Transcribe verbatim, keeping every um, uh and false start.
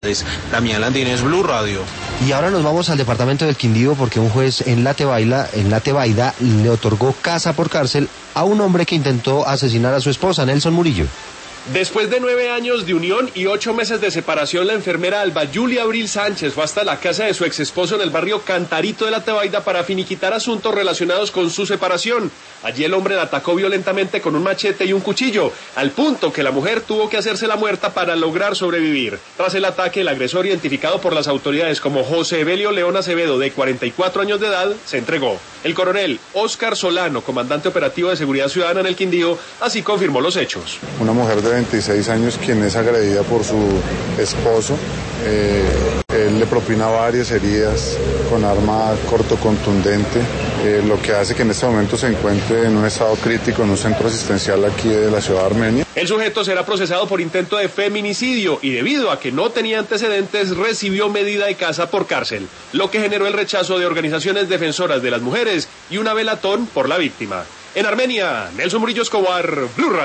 Damián Landines, Blue Radio. Y ahora nos vamos al departamento del Quindío porque un juez en la Tebaida, en la Tebaida le otorgó casa por cárcel a un hombre que intentó asesinar a su esposa, Nelson Murillo. Después de nueve años de unión y ocho meses de separación, la enfermera Alba Julia Abril Sánchez fue hasta la casa de su exesposo en el barrio Cantarito de la Tebaida para finiquitar asuntos relacionados con su separación. Allí el hombre la atacó violentamente con un machete y un cuchillo, al punto que la mujer tuvo que hacerse la muerta para lograr sobrevivir. Tras el ataque, el agresor, identificado por las autoridades como José Evelio León Acevedo, de cuarenta y cuatro años de edad, se entregó. El coronel Óscar Solano, comandante operativo de Seguridad Ciudadana en el Quindío, así confirmó los hechos. Una mujer de veintiséis años quien es agredida por su esposo. Eh, él le propina varias heridas con arma corto contundente, eh, lo que hace que en este momento se encuentre en un estado crítico en un centro asistencial aquí de la ciudad de Armenia. El sujeto será procesado por intento de feminicidio y debido a que no tenía antecedentes recibió medida de casa por cárcel, lo que generó el rechazo de organizaciones defensoras de las mujeres y una velatón por la víctima. En Armenia, Nelson Murillo Escobar, Blue Radio.